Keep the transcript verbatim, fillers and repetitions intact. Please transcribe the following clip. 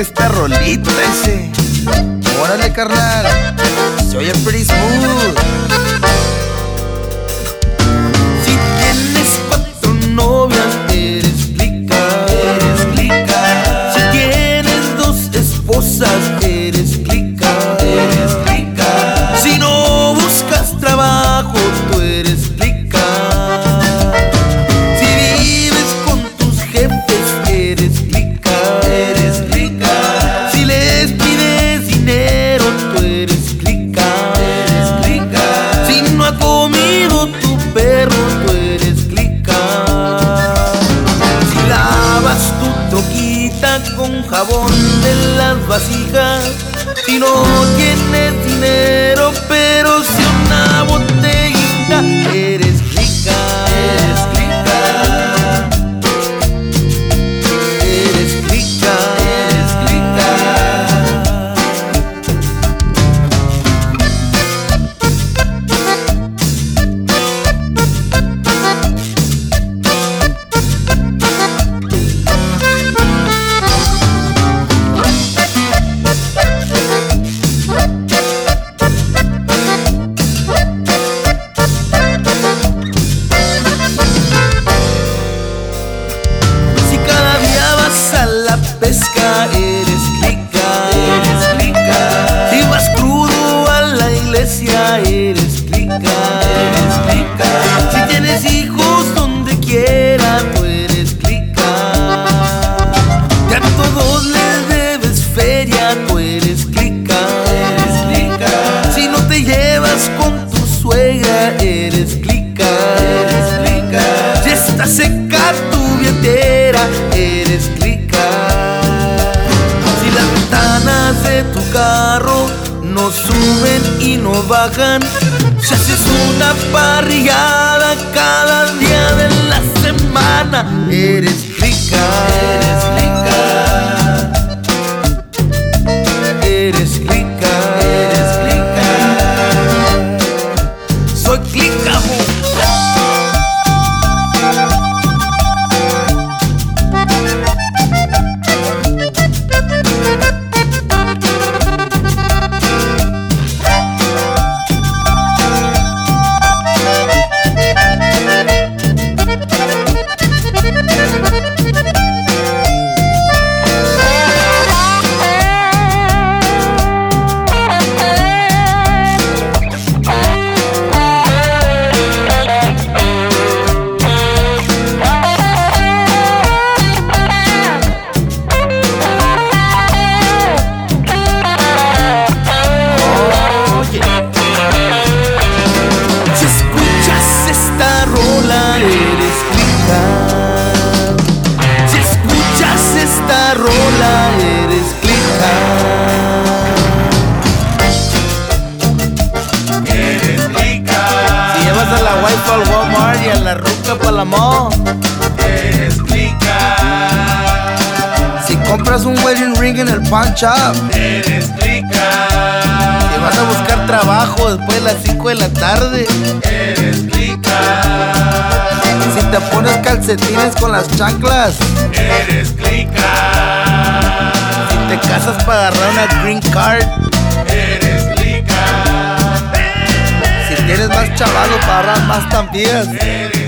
esta rolita ese. Órale, carnal, se oye pretty smooth. Si tienes cuatro novias, eres clica, eres clica. Si tienes dos esposas, eres clica, eres clica. Si no buscas trabajo, tú eres clica. Si vives con tus jefes, eres clica, eres clica. Si les pides dinero, tú eres clica, eres clica. Si no ha comido tu perro, tú eres clica. Si lavas tu troquita con jabón de las vasijas, si no tienes dinero pero si una botellita, eres clica, eres clica. Eres clica, eres clica. Si cada día vas a la pesca, eres clica, eres clica. Si vas crudo a la iglesia, eres clica, eres clica. Si tienes hijos donde quiera, tú eres clica. Ya a todos les debes feria, tú eres clica, eres clica. Si no te llevas con tu suegra, eres clica, eres clica. Si está seca tu billetera, eres clica. Si las ventanas de tu carro no suben y no bajan, si haces una parrillada cada día de la semana, eres clica, eres clica. Eres clica, eres clica. Soy clica, bo. Si escuchas esta rola, eres clica. Si escuchas esta rola, eres clica. Eres clica, Si llevas a la wife al Walmart y a la ruca pa' la mall, eres clica, si compras un wedding ring en el pawn shop, eres clica, si vas a buscar trabajo después de las cinco de la tarde, eres clica, si te pones calcetines con las chanclas, eres clica, si te casas para agarrar una green card, eres clica, si tienes más chavalos para agarrar más tampillas, eres